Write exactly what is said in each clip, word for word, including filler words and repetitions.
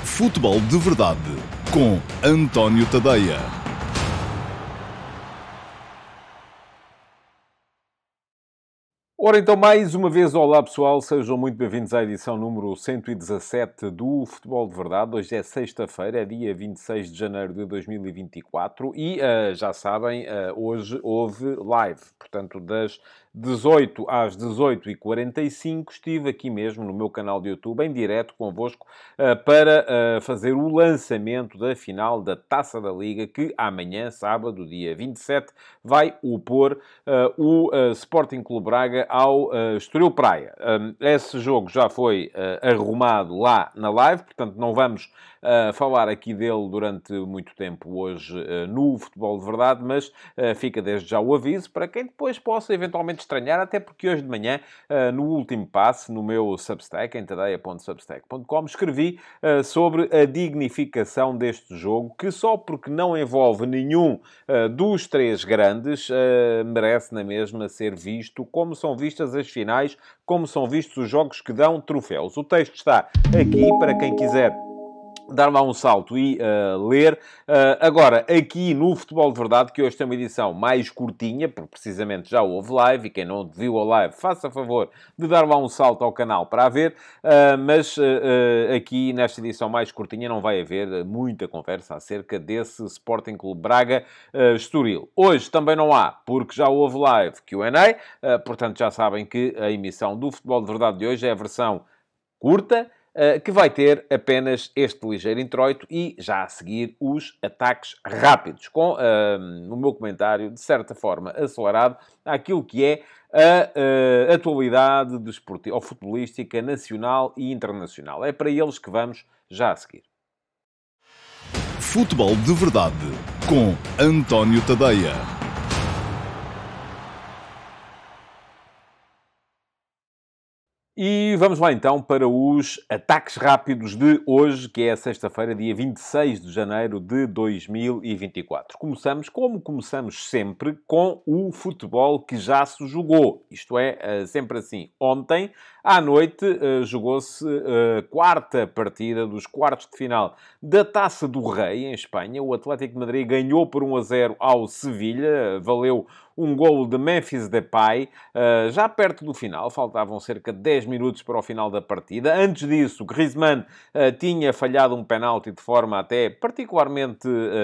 Futebol de Verdade com António Tadeia. Ora então, mais uma vez, olá pessoal, sejam muito bem-vindos à edição número cento e dezassete do Futebol de Verdade. Hoje é sexta-feira, é dia vinte e seis de janeiro de dois mil e vinte e quatro e, uh, já sabem, uh, hoje houve live. Portanto, das dezoito às dezoito e quarenta e cinco estive aqui mesmo no meu canal de YouTube, em direto convosco, uh, para uh, fazer o lançamento da final da Taça da Liga, que amanhã, sábado, dia vinte e sete, vai opor uh, o uh, Sporting Clube Braga ao uh, Estoril Praia. Um, esse jogo já foi uh, arrumado lá na live, portanto não vamos uh, falar aqui dele durante muito tempo hoje uh, no Futebol de Verdade, mas uh, fica desde já o aviso para quem depois possa eventualmente estranhar, até porque hoje de manhã, uh, no último passe, no meu Substack, em tadeia ponto substack ponto com, escrevi uh, sobre a dignificação deste jogo, que só porque não envolve nenhum uh, dos três grandes, uh, merece na mesma ser visto como são vistas as finais, como são vistos os jogos que dão troféus. O texto está aqui para quem quiser dar lá um salto e uh, ler. Uh, agora, aqui no Futebol de Verdade, que hoje tem uma edição mais curtinha, porque precisamente já houve live, e quem não viu a live, faça favor de dar lá um salto ao canal para a ver, uh, mas uh, uh, aqui nesta edição mais curtinha não vai haver muita conversa acerca desse Sporting Clube Braga uh, Estoril. Hoje também não há, porque já houve live Q and A, uh, portanto já sabem que a emissão do Futebol de Verdade de hoje é a versão curta, Uh, que vai ter apenas este ligeiro introito e, já a seguir, os ataques rápidos, com uh, o meu comentário, de certa forma, acelerado àquilo que é a uh, atualidade desportiva, ou futebolística nacional e internacional. É para eles que vamos já a seguir. Futebol de Verdade com António Tadeia. E vamos lá então para os ataques rápidos de hoje, que é sexta-feira, dia vinte e seis de janeiro de dois mil e vinte e quatro. Começamos, como começamos sempre, com o futebol que já se jogou. Isto é, sempre assim. Ontem, à noite, jogou-se a quarta partida dos quartos de final da Taça do Rei, em Espanha. O Atlético de Madrid ganhou por um a zero ao Sevilha. Valeu um golo de Memphis Depay, uh, já perto do final, faltavam cerca de dez minutos para o final da partida. Antes disso, Griezmann uh, tinha falhado um penalti de forma até particularmente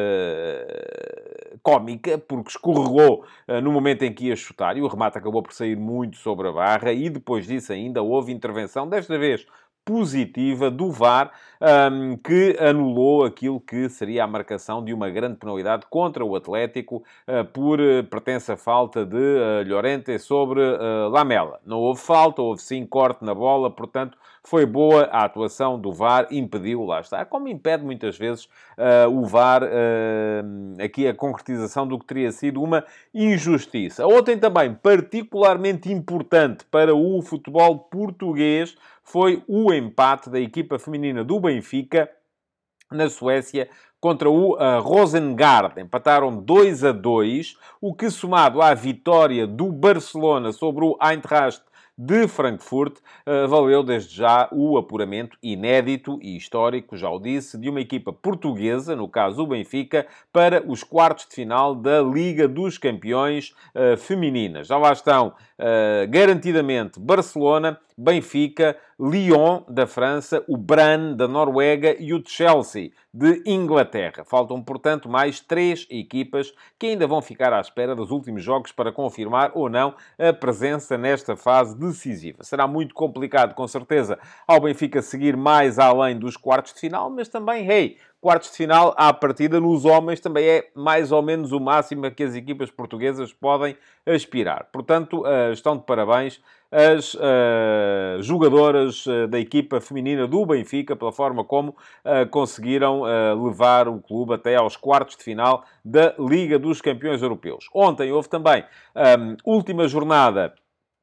uh, cómica, porque escorregou uh, no momento em que ia chutar, e o remate acabou por sair muito sobre a barra, e depois disso ainda houve intervenção, desta vez positiva, do V A R, um, que anulou aquilo que seria a marcação de uma grande penalidade contra o Atlético uh, por uh, pertença falta de uh, Llorente sobre uh, Lamela. Não houve falta, houve sim corte na bola, portanto foi boa a atuação do V A R, impediu, lá está, como impede muitas vezes uh, o V A R, uh, aqui a concretização do que teria sido uma injustiça. Ontem também, particularmente importante para o futebol português, foi o empate da equipa feminina do Benfica na Suécia contra o uh, Rosengard. Empataram dois a dois, o que, somado à vitória do Barcelona sobre o Eintracht de Frankfurt, uh, valeu desde já o apuramento inédito e histórico, já o disse, de uma equipa portuguesa, no caso o Benfica, para os quartos de final da Liga dos Campeões uh, feminina. Já lá estão uh, garantidamente Barcelona, Benfica, Lyon da França, o Brann da Noruega e o Chelsea de Inglaterra. Faltam, portanto, mais três equipas que ainda vão ficar à espera dos últimos jogos para confirmar ou não a presença nesta fase decisiva. Será muito complicado, com certeza, ao Benfica seguir mais além dos quartos de final, mas também, hey, quartos de final à partida nos homens também é mais ou menos o máximo a que as equipas portuguesas podem aspirar. Portanto, estão de parabéns as uh, jogadoras uh, da equipa feminina do Benfica pela forma como uh, conseguiram uh, levar o clube até aos quartos de final da Liga dos Campeões Europeus. Ontem houve também um, última jornada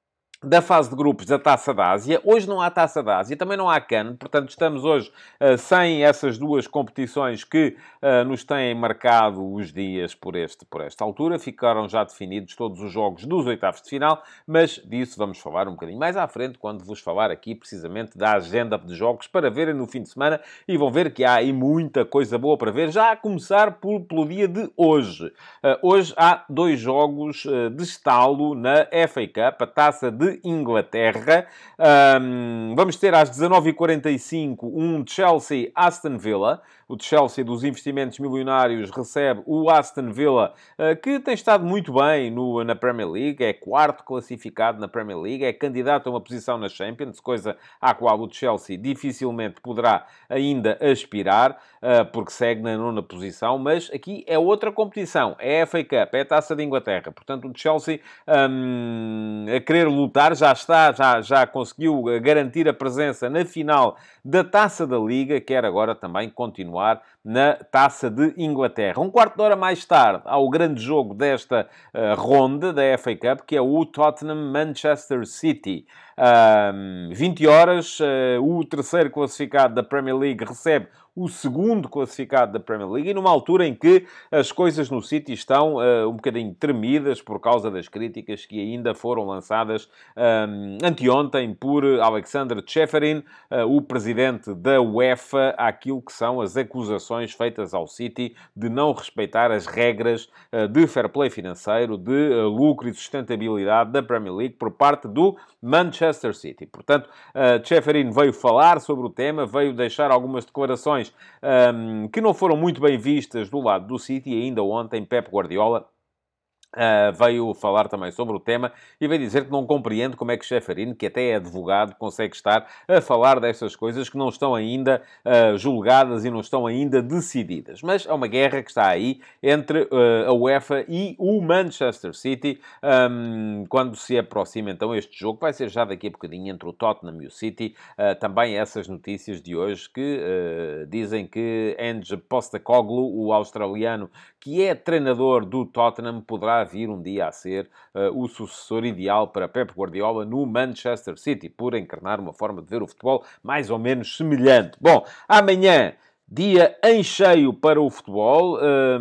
da fase de grupos da Taça da Ásia. Hoje não há Taça da Ásia, também não há CAN, portanto estamos hoje uh, sem essas duas competições que uh, nos têm marcado os dias por, este, por esta altura. Ficaram já definidos todos os jogos dos oitavos de final, mas disso vamos falar um bocadinho mais à frente, quando vos falar aqui precisamente da agenda de jogos para verem no fim de semana, e vão ver que há aí muita coisa boa para ver, já a começar por, pelo dia de hoje. Uh, hoje há dois jogos uh, de estalo na F A Cup, a Taça de Inglaterra. Um, vamos ter às dezanove e quarenta e cinco um Chelsea-Aston Villa. O Chelsea dos investimentos milionários recebe o Aston Villa, uh, que tem estado muito bem no, na Premier League, é quarto classificado na Premier League, é candidato a uma posição na Champions, coisa à qual o Chelsea dificilmente poderá ainda aspirar, uh, porque segue na nona posição, mas aqui é outra competição, é a F A Cup, é a Taça de Inglaterra. Portanto, o Chelsea um, a querer lutar, já está, já, já conseguiu garantir a presença na final da Taça da Liga, quer agora também continuar na Taça de Inglaterra. Um quarto de hora mais tarde, há o grande jogo desta uh, ronda da F A Cup, que é o Tottenham-Manchester City. Um, vinte horas, uh, o terceiro classificado da Premier League recebe o segundo classificado da Premier League, e numa altura em que as coisas no City estão uh, um bocadinho tremidas por causa das críticas que ainda foram lançadas um, anteontem por Alexander Ceferin, uh, o presidente da UEFA, àquilo que são as acusações feitas ao City de não respeitar as regras uh, de fair play financeiro, de uh, lucro e sustentabilidade da Premier League por parte do Manchester City. Portanto, uh, Ceferin veio falar sobre o tema, veio deixar algumas declarações Um, que não foram muito bem vistas do lado do City. E ainda ontem Pep Guardiola Uh, veio falar também sobre o tema e veio dizer que não compreende como é que Ceferin, que até é advogado, consegue estar a falar destas coisas que não estão ainda uh, julgadas e não estão ainda decididas. Mas é uma guerra que está aí entre uh, a UEFA e o Manchester City. Um, quando se aproxima então este jogo, vai ser já daqui a bocadinho, entre o Tottenham e o City. Uh, também essas notícias de hoje que uh, dizem que Ange Postecoglou, o australiano que é treinador do Tottenham, poderá vir um dia a ser uh, o sucessor ideal para Pep Guardiola no Manchester City, por encarnar uma forma de ver o futebol mais ou menos semelhante. Bom, amanhã, dia em cheio para o futebol,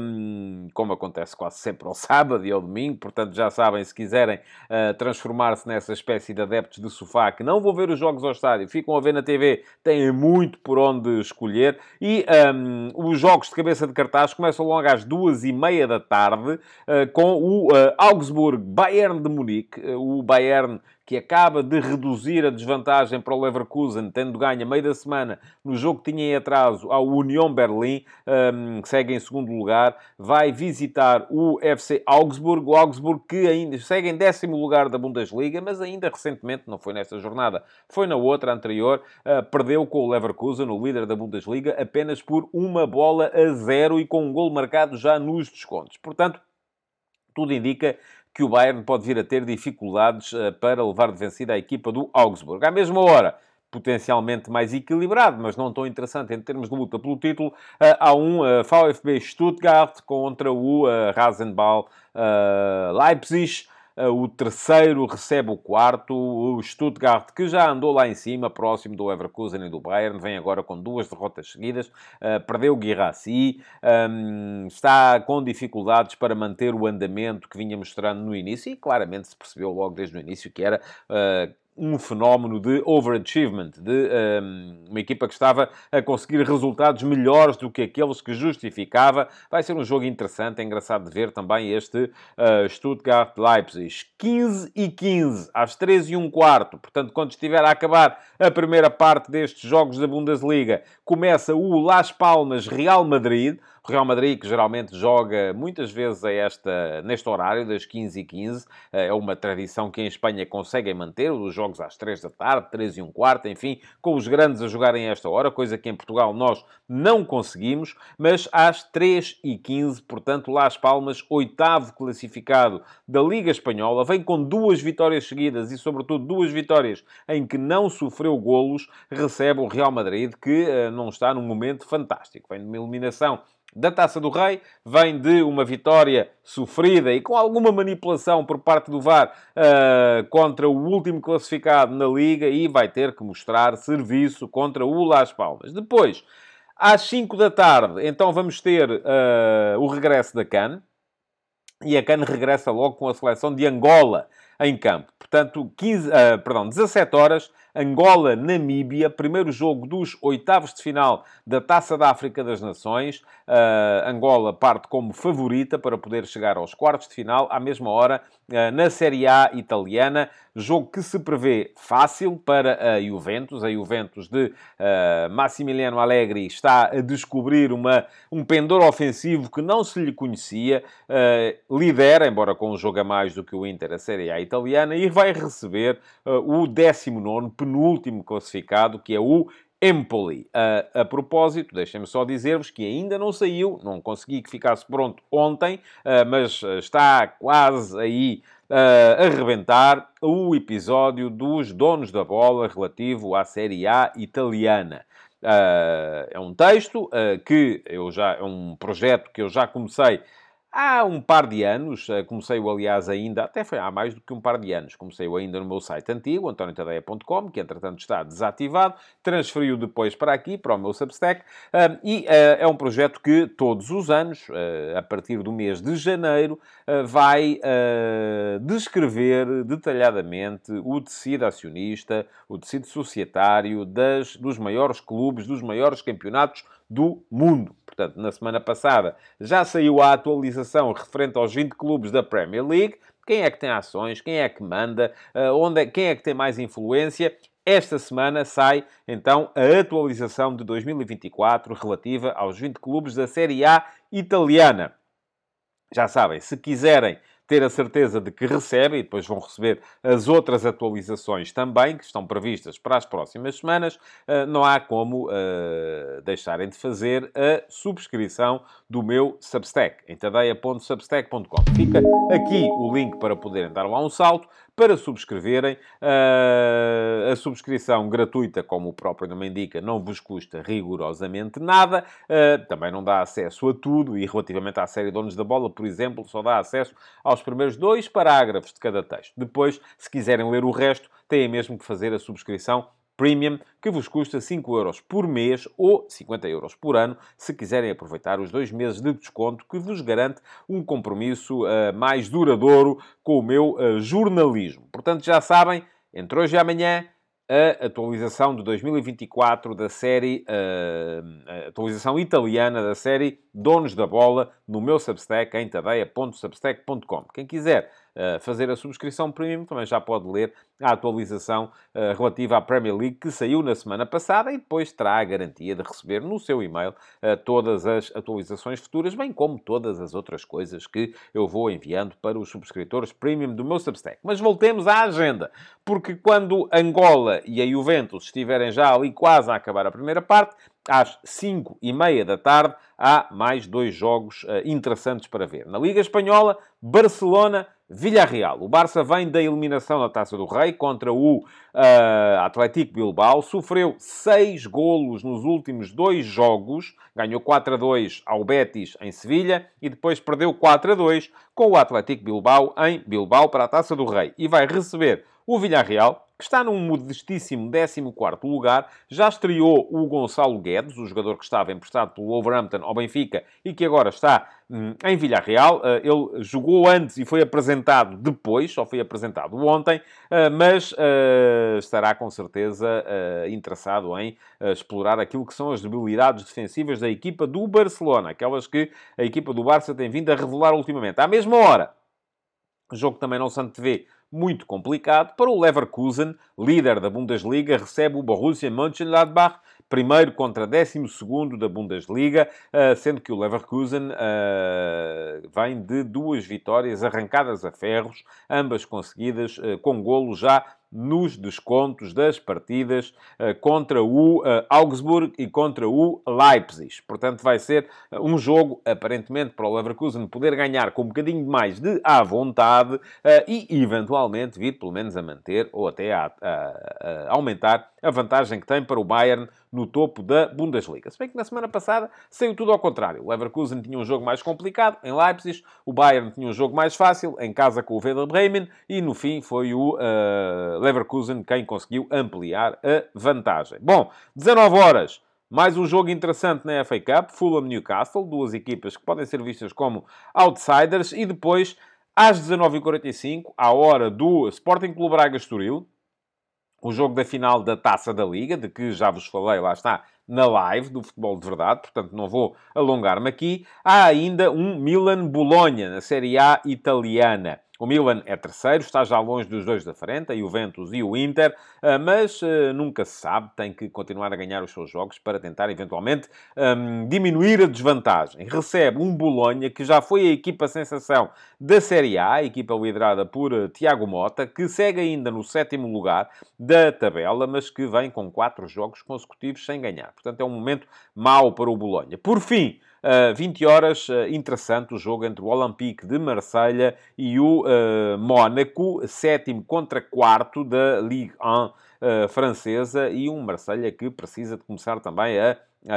um, como acontece quase sempre ao sábado e ao domingo. Portanto, já sabem, se quiserem uh, transformar-se nessa espécie de adeptos de sofá que não vão ver os jogos ao estádio, ficam a ver na T V, têm muito por onde escolher. E um, os jogos de cabeça de cartaz começam logo às duas e meia da tarde, uh, com o uh, Augsburg-Bayern de Munique. Uh, o Bayern que acaba de reduzir a desvantagem para o Leverkusen, tendo ganho a meio da semana no jogo que tinha em atraso ao Union Berlim, um, que segue em segundo lugar, vai visitar o F C Augsburg, o Augsburg que ainda segue em décimo lugar da Bundesliga, mas ainda recentemente, não foi nesta jornada, foi na outra anterior, uh, perdeu com o Leverkusen, o líder da Bundesliga, apenas por uma bola a zero e com um golo marcado já nos descontos. Portanto, tudo indica que o Bayern pode vir a ter dificuldades uh, para levar de vencida a equipa do Augsburg. À mesma hora, potencialmente mais equilibrado, mas não tão interessante em termos de luta pelo título, uh, há um uh, VfB Stuttgart contra o uh, Rasenball uh, Leipzig. Uh, o terceiro recebe o quarto. O Stuttgart, que já andou lá em cima, próximo do Leverkusen e do Bayern, vem agora com duas derrotas seguidas. Uh, perdeu o Guirassy. Um, está com dificuldades para manter o andamento que vinha mostrando no início. E claramente se percebeu logo desde o início que era Uh, um fenómeno de overachievement, de um, uma equipa que estava a conseguir resultados melhores do que aqueles que justificava. Vai ser um jogo interessante, é engraçado de ver também este uh, Stuttgart-Leipzig. quinze e quinze, às treze e um quarto. Portanto, quando estiver a acabar a primeira parte destes jogos da Bundesliga, começa o Las Palmas-Real Madrid. O Real Madrid, que geralmente joga muitas vezes a esta, neste horário, das quinze e quinze. É uma tradição que em Espanha conseguem manter, os jogos às três da tarde, três e um quarto, enfim, com os grandes a jogarem a esta hora, coisa que em Portugal nós não conseguimos, mas às três e quinze, portanto, Las Palmas, oitavo classificado da Liga Espanhola, vem com duas vitórias seguidas e, sobretudo, duas vitórias em que não sofreu golos, recebe o Real Madrid, que uh, não está num momento fantástico. Vem de uma eliminação da Taça do Rei, vem de uma vitória sofrida e com alguma manipulação por parte do V A R uh, contra o último classificado na Liga e vai ter que mostrar serviço contra o Las Palmas. Depois, às cinco da tarde, então vamos ter uh, o regresso da CAN. E a CAN regressa logo com a seleção de Angola em campo. Portanto, quinze, uh, perdão, dezassete horas, Angola-Namíbia, primeiro jogo dos oitavos de final da Taça da África das Nações. Uh, Angola parte como favorita para poder chegar aos quartos de final, à mesma hora, uh, na Série A italiana. Jogo que se prevê fácil para a Juventus. A Juventus de uh, Massimiliano Allegri está a descobrir uma, um pendor ofensivo que não se lhe conhecia. Uh, lidera, embora com um jogo a mais do que o Inter, a Série A italiana, e vai receber uh, o décimo nono, penúltimo classificado, que é o Empoli. Uh, a propósito, deixem-me só dizer-vos que ainda não saiu, não consegui que ficasse pronto ontem, uh, mas está quase aí uh, a rebentar o episódio dos donos da bola relativo à Série A italiana. Uh, é um texto uh, que eu já, é um projeto que eu já comecei há um par de anos. Comecei-o, aliás, ainda, até foi há mais do que um par de anos, comecei-o ainda no meu site antigo, antonio tadeia ponto com, que entretanto está desativado, transferi-o depois para aqui, para o meu Substack, e é um projeto que todos os anos, a partir do mês de janeiro, vai descrever detalhadamente o tecido acionista, o tecido societário das, dos maiores clubes, dos maiores campeonatos do mundo. Portanto, na semana passada já saiu a atualização referente aos vinte clubes da Premier League. Quem é que tem ações? Quem é que manda? Onde é, quem é que tem mais influência? Esta semana sai, então, a atualização de dois mil e vinte e quatro relativa aos vinte clubes da Série A italiana. Já sabem, se quiserem ter a certeza de que recebem, e depois vão receber as outras atualizações também, que estão previstas para as próximas semanas, não há como uh, deixarem de fazer a subscrição do meu Substack, em tadeia ponto substack ponto com. Fica aqui o link para poderem dar lá um salto, para subscreverem. Uh, a subscrição gratuita, como o próprio nome indica, não vos custa rigorosamente nada. Uh, também não dá acesso a tudo, e relativamente à série Donos da Bola, por exemplo, só dá acesso aos primeiros dois parágrafos de cada texto. Depois, se quiserem ler o resto, têm mesmo que fazer a subscrição Premium, que vos custa cinco euros por mês ou cinquenta euros por ano, se quiserem aproveitar os dois meses de desconto, que vos garante um compromisso uh, mais duradouro com o meu uh, jornalismo. Portanto, já sabem, entre hoje e amanhã, a atualização de dois mil e vinte e quatro da série, uh, a atualização italiana da série Donos da Bola, no meu Substack, em tadeia ponto substack ponto com. Quem quiser uh, fazer a subscrição premium também já pode ler a atualização uh, relativa à Premier League, que saiu na semana passada, e depois terá a garantia de receber no seu e-mail uh, todas as atualizações futuras, bem como todas as outras coisas que eu vou enviando para os subscritores premium do meu Substack. Mas voltemos à agenda, porque quando Angola e a Juventus estiverem já ali quase a acabar a primeira parte, às cinco e meia da tarde, há mais dois jogos uh, interessantes para ver. Na Liga Espanhola, Barcelona-Villarreal. O Barça vem da eliminação da Taça do Rei contra o uh, Atlético Bilbao. Sofreu seis golos nos últimos dois jogos. Ganhou quatro a dois ao Betis em Sevilha e depois perdeu quatro a dois com o Atlético Bilbao em Bilbao para a Taça do Rei. E vai receber o Villarreal, que está num modestíssimo décimo quarto lugar. Já estreou o Gonçalo Guedes, o jogador que estava emprestado pelo Wolverhampton ao Benfica e que agora está hum, em Villarreal. Uh, ele jogou antes e foi apresentado depois, só foi apresentado ontem, uh, mas uh, estará com certeza uh, interessado em uh, explorar aquilo que são as debilidades defensivas da equipa do Barcelona, aquelas que a equipa do Barça tem vindo a revelar ultimamente. À mesma hora, o jogo também não se antevê muito complicado para o Leverkusen, líder da Bundesliga, recebe o Borussia Mönchengladbach, primeiro contra décimo segundo da Bundesliga, sendo que o Leverkusen uh, vem de duas vitórias arrancadas a ferros, ambas conseguidas uh, com golo já nos descontos das partidas uh, contra o uh, Augsburg e contra o Leipzig. Portanto, vai ser uh, um jogo, aparentemente, para o Leverkusen poder ganhar com um bocadinho mais de à vontade uh, e, eventualmente, vir pelo menos a manter ou até a, a, a aumentar a vantagem que tem para o Bayern no topo da Bundesliga. Se bem que na semana passada saiu tudo ao contrário. O Leverkusen tinha um jogo mais complicado em Leipzig, o Bayern tinha um jogo mais fácil em casa com o Werder Bremen e, no fim, foi o uh, Leverkusen quem conseguiu ampliar a vantagem. Bom, dezanove horas, mais um jogo interessante na F A Cup, Fulham-Newcastle, duas equipas que podem ser vistas como outsiders, e depois, às dezanove e quarenta e cinco, à hora do Sporting Clube Braga-Estoril, o jogo da final da Taça da Liga, de que já vos falei, lá está, na live do Futebol de Verdade, portanto não vou alongar-me aqui. Há ainda um Milan-Bolonha, na Série A italiana. O Milan é terceiro, está já longe dos dois da frente, a Juventus e o Inter, mas nunca se sabe, tem que continuar a ganhar os seus jogos para tentar, eventualmente, um, diminuir a desvantagem. Recebe um Bolonha, que já foi a equipa sensação da Série A, a equipa liderada por uh, Tiago Motta, que segue ainda no sétimo lugar da tabela, mas que vem com quatro jogos consecutivos sem ganhar. Portanto, é um momento mau para o Bolonha. Por fim, Uh, vinte horas, uh, interessante o jogo entre o Olympique de Marselha e o uh, Mónaco, sétimo contra quarto da Ligue um uh, francesa, e um Marselha que precisa de começar também a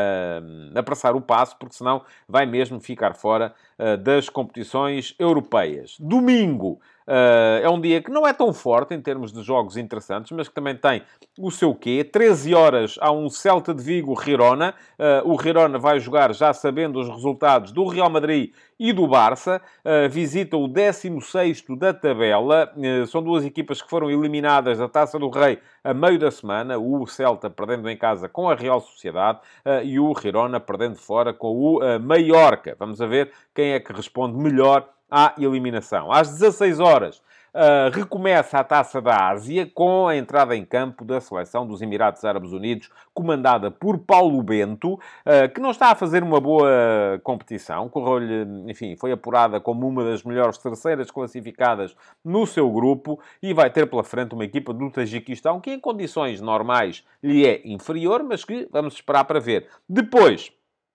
Uh, apressar o passo, porque senão vai mesmo ficar fora uh, das competições europeias. Domingo uh, é um dia que não é tão forte em termos de jogos interessantes, mas que também tem o seu quê. treze horas há um Celta de Vigo-Girona. Uh, o Girona vai jogar já sabendo os resultados do Real Madrid e do Barça. Uh, visita o décimo sexto da tabela. Uh, são duas equipas que foram eliminadas da Taça do Rei a meio da semana. O Celta perdendo em casa com a Real Sociedade uh, e o Girona perdendo fora com o uh, Mallorca. Vamos a ver quem é que responde melhor à eliminação. Às dezasseis horas, Uh, recomeça a Taça da Ásia com a entrada em campo da seleção dos Emirados Árabes Unidos, comandada por Paulo Bento, uh, que não está a fazer uma boa competição. Correu-lhe, enfim, foi apurada como uma das melhores terceiras classificadas no seu grupo e vai ter pela frente uma equipa do Tajiquistão que em condições normais lhe é inferior, mas que vamos esperar para ver. Depois,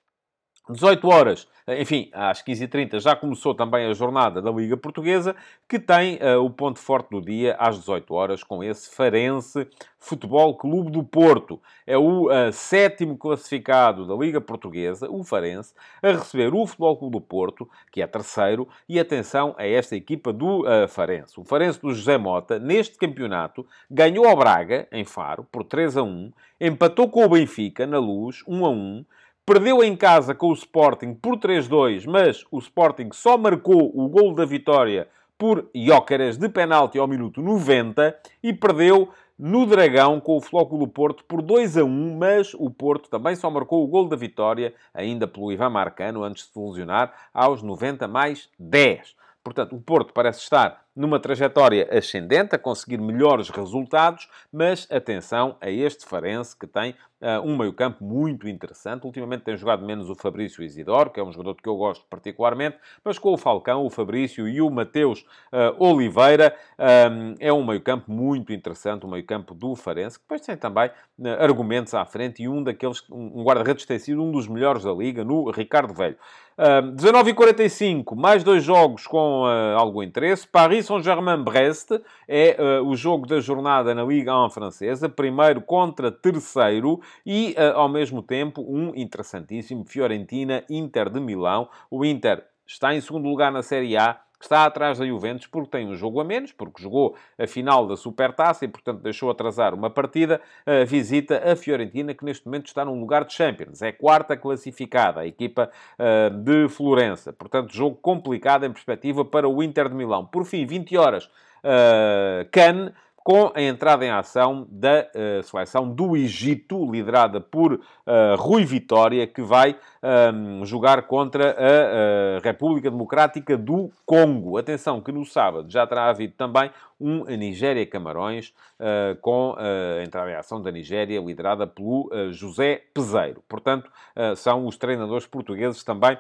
dezoito horas, enfim, às quinze e trinta já começou também a jornada da Liga Portuguesa, que tem uh, o ponto forte do dia às dezoito horas, com esse Farense Futebol Clube do Porto. É o uh, sétimo classificado da Liga Portuguesa, o Farense, a receber o Futebol Clube do Porto, que é terceiro, e atenção a esta equipa do uh, Farense. O Farense do José Mota, neste campeonato, ganhou ao Braga, em Faro, por três a um, empatou com o Benfica, na Luz, um a um, perdeu em casa com o Sporting por três a dois, mas o Sporting só marcou o golo da vitória por Gyökeres de penalti ao minuto noventa e perdeu no Dragão com o Flóculo Porto por dois a um, mas o Porto também só marcou o golo da vitória, ainda pelo Ivan Marcano, antes de se lesionar, aos noventa mais dez. Portanto, o Porto parece estar numa trajetória ascendente, a conseguir melhores resultados, mas atenção a este Farense, que tem uh, um meio-campo muito interessante. Ultimamente tem jogado menos o Fabrício Isidoro, que é um jogador que eu gosto particularmente, mas com o Falcão, o Fabrício e o Mateus uh, Oliveira, um, é um meio-campo muito interessante, o meio-campo do Farense, que depois tem também uh, argumentos à frente, e um daqueles, um guarda-redes tem sido um dos melhores da Liga, no Ricardo Velho. Uh, dezanove e quarenta e cinco, mais dois jogos com uh, algum interesse. Paris Saint-Germain-Brest é uh, o jogo da jornada na Ligue um francesa, primeiro contra terceiro, e uh, ao mesmo tempo um interessantíssimo Fiorentina-Inter de Milão. O Inter está em segundo lugar na Série A, está atrás da Juventus porque tem um jogo a menos, porque jogou a final da Supertaça e, portanto, deixou atrasar uma partida. Uh, visita a Fiorentina, que neste momento está num lugar de Champions. É quarta classificada, a equipa uh, de Florença. Portanto, jogo complicado em perspectiva para o Inter de Milão. Por fim, vinte horas, uh, Cannes, com a entrada em ação da uh, seleção do Egito, liderada por uh, Rui Vitória, que vai um, jogar contra a uh, República Democrática do Congo. Atenção que no sábado já terá havido também um Nigéria-Camarões, uh, com a entrada em ação da Nigéria, liderada pelo uh, José Peseiro. Portanto, uh, são os treinadores portugueses também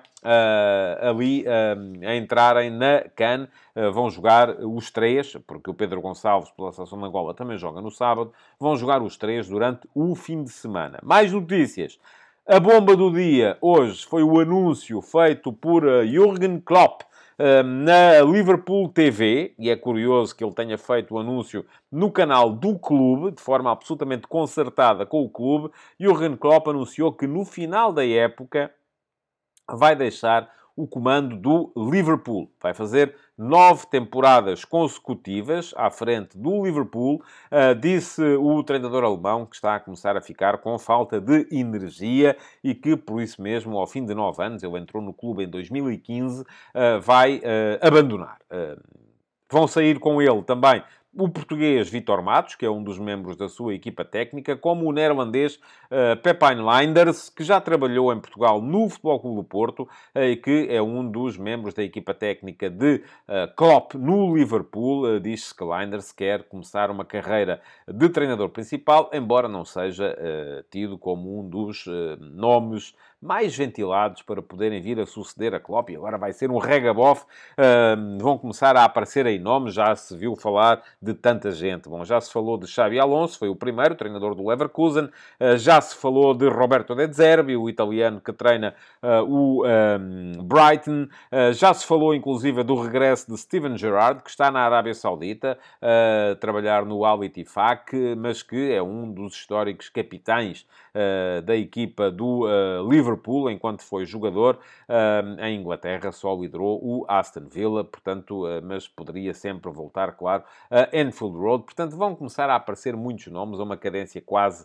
uh, ali uh, a entrarem na CAN. Uh, vão jogar os três, porque o Pedro Gonçalves, pela Sonangola também joga no sábado. Vão jogar os três durante o fim de semana. Mais notícias. A bomba do dia hoje foi o anúncio feito por uh, Jürgen Klopp uh, na Liverpool T V, e é curioso que ele tenha feito o anúncio no canal do clube, de forma absolutamente concertada com o clube. Jürgen Klopp anunciou que no final da época vai deixar o comando do Liverpool. Vai fazer nove temporadas consecutivas à frente do Liverpool, uh, disse o treinador alemão, que está a começar a ficar com falta de energia e que, por isso mesmo, ao fim de nove anos, ele entrou no clube em dois mil e quinze, uh, vai uh, abandonar. Uh, vão sair com ele também o português Vítor Matos, que é um dos membros da sua equipa técnica, como o neerlandês uh, Pepijn Lijnders, que já trabalhou em Portugal no Futebol Clube do Porto uh, e que é um dos membros da equipa técnica de uh, Klopp no Liverpool. Uh, diz-se que Lijnders quer começar uma carreira de treinador principal, embora não seja uh, tido como um dos uh, nomes mais ventilados para poderem vir a suceder a Klopp. E agora vai ser um regabof. Uh, vão começar a aparecer aí nomes. Já se viu falar de tanta gente. Bom, já se falou de Xabi Alonso, foi o primeiro, treinador do Leverkusen. Uh, já se falou de Roberto De Zerbi, o italiano que treina uh, o um, Brighton. Uh, já se falou, inclusive, do regresso de Steven Gerrard, que está na Arábia Saudita, a uh, trabalhar no Al Ittifaq, mas que é um dos históricos capitães uh, da equipa do uh, Liverpool, enquanto foi jogador uh, em Inglaterra, só liderou o Aston Villa, portanto, uh, mas poderia sempre voltar, claro, a Anfield Road. Portanto, vão começar a aparecer muitos nomes, a uma cadência quase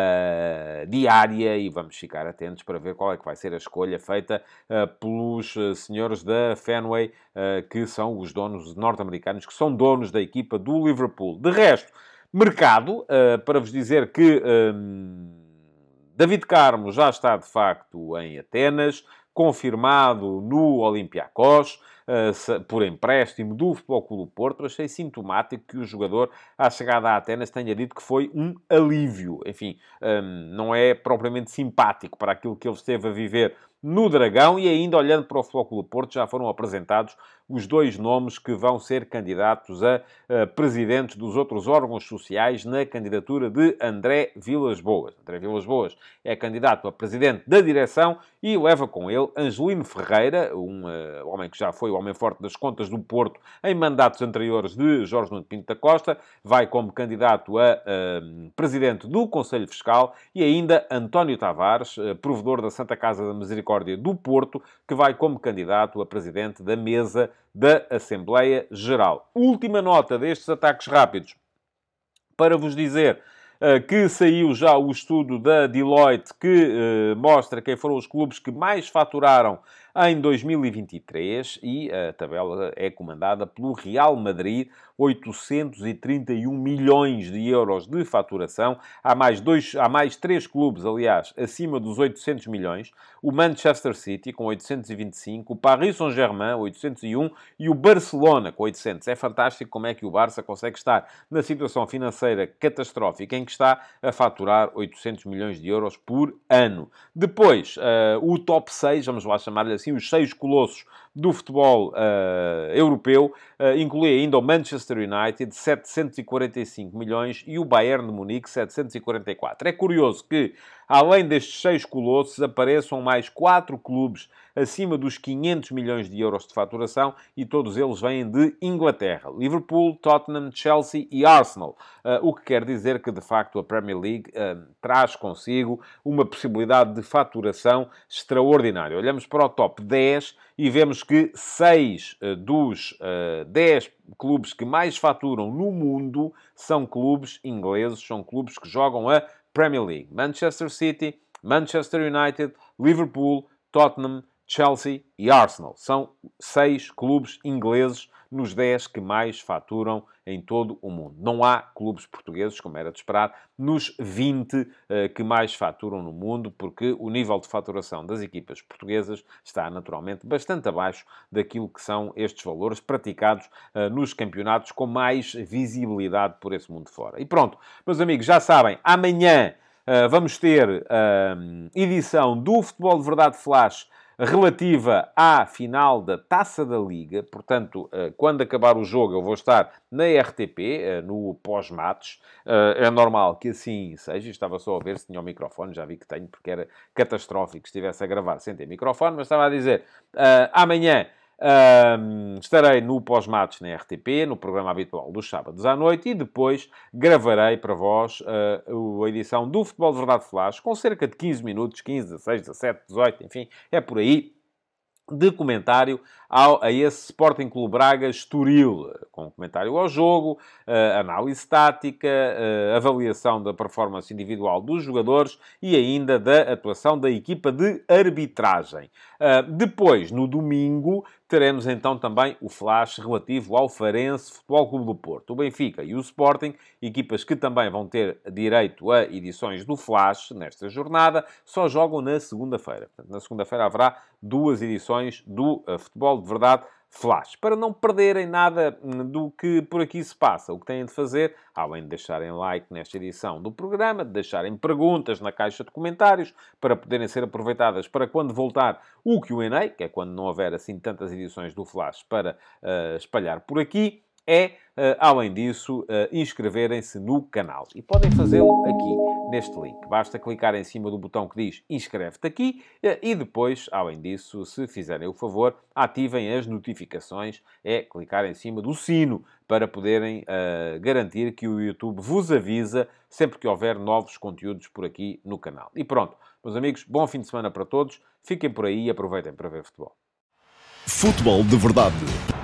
uh, diária, e vamos ficar atentos para ver qual é que vai ser a escolha feita uh, pelos uh, senhores da Fenway, uh, que são os donos norte-americanos, que são donos da equipa do Liverpool. De resto, mercado, uh, para vos dizer que um, David Carmo já está, de facto, em Atenas, confirmado no Olympiacos, uh, por empréstimo do Futebol Clube do Porto. Achei sintomático que o jogador, à chegada a Atenas, tenha dito que foi um alívio. Enfim, um, não é propriamente simpático para aquilo que ele esteve a viver no Dragão. E ainda, olhando para o Futebol Clube do Porto, já foram apresentados os dois nomes que vão ser candidatos a, a presidentes dos outros órgãos sociais na candidatura de André Vilas-Boas. André Vilas-Boas é candidato a presidente da direção e leva com ele Angelino Ferreira, um uh, homem que já foi o homem forte das contas do Porto em mandatos anteriores de Jorge Nuno Pinto da Costa. Vai como candidato a uh, presidente do Conselho Fiscal, e ainda António Tavares, uh, provedor da Santa Casa da Misericórdia do Porto, que vai como candidato a presidente da mesa da Assembleia Geral. Última nota destes ataques rápidos para vos dizer uh, que saiu já o estudo da Deloitte, que uh, mostra quem foram os clubes que mais faturaram em dois mil e vinte e três, e a tabela é comandada pelo Real Madrid, oitocentos e trinta e um milhões de euros de faturação. Há mais, dois, há mais três clubes, aliás, acima dos oitocentos milhões. O Manchester City, com oitocentos e vinte e cinco, o Paris Saint-Germain, oitocentos e um, e o Barcelona, com oitocentos. É fantástico como é que o Barça consegue estar na situação financeira catastrófica em que está a faturar oitocentos milhões de euros por ano. Depois, uh, o top seis, vamos lá chamar-lhe assim, os seis colossos do futebol uh, europeu, uh, inclui ainda o Manchester United, setecentos e quarenta e cinco milhões, e o Bayern de Munique, setecentos e quarenta e quatro. É curioso que, além destes seis colossos, apareçam mais quatro clubes acima dos quinhentos milhões de euros de faturação, e todos eles vêm de Inglaterra. Liverpool, Tottenham, Chelsea e Arsenal. Uh, o que quer dizer que, de facto, a Premier League uh, traz consigo uma possibilidade de faturação extraordinária. Olhamos para o top dez e vemos que seis uh, dos uh, dez clubes que mais faturam no mundo são clubes ingleses, são clubes que jogam a Premier League. Manchester City, Manchester United, Liverpool, Tottenham, Chelsea e Arsenal. São seis clubes ingleses nos dez que mais faturam em todo o mundo. Não há clubes portugueses, como era de esperar, nos vinte uh, que mais faturam no mundo, porque o nível de faturação das equipas portuguesas está naturalmente bastante abaixo daquilo que são estes valores praticados uh, nos campeonatos com mais visibilidade por esse mundo fora. E pronto, meus amigos, já sabem, amanhã uh, vamos ter a uh, edição do Futebol de Verdade Flash relativa à final da Taça da Liga. Portanto, quando acabar o jogo, eu vou estar na R T P, no pós-matos. É normal que assim seja. Estava só a ver se tinha o microfone. Já vi que tenho, porque era catastrófico que estivesse a gravar sem ter microfone. Mas estava a dizer, amanhã Um, estarei no pós-matos na R T P, no programa habitual dos sábados à noite, e depois gravarei para vós uh, a edição do Futebol de Verdade Flash, com cerca de quinze minutos, quinze, dezasseis, dezassete, dezoito, enfim, é por aí, de comentário ao, a esse Sporting Clube Braga Estoril, com comentário ao jogo, uh, análise tática, uh, avaliação da performance individual dos jogadores e ainda da atuação da equipa de arbitragem. Uh, depois, no domingo, teremos então também o flash relativo ao Farense Futebol Clube do Porto. O Benfica e o Sporting, equipas que também vão ter direito a edições do flash nesta jornada, só jogam na segunda-feira. Portanto, na segunda-feira haverá duas edições do uh, Futebol de Verdade Flash. Para não perderem nada do que por aqui se passa, o que têm de fazer, além de deixarem like nesta edição do programa, de deixarem perguntas na caixa de comentários, para poderem ser aproveitadas para quando voltar o Q and A, que é quando não houver assim tantas edições do Flash para uh, espalhar por aqui, é, uh, além disso, uh, inscreverem-se no canal. E podem fazê-lo aqui, neste link. Basta clicar em cima do botão que diz inscreve-te aqui uh, e depois, além disso, se fizerem o favor, ativem as notificações. É clicar em cima do sino para poderem uh, garantir que o YouTube vos avisa sempre que houver novos conteúdos por aqui no canal. E pronto, meus amigos, bom fim de semana para todos. Fiquem por aí e aproveitem para ver futebol. Futebol de Verdade.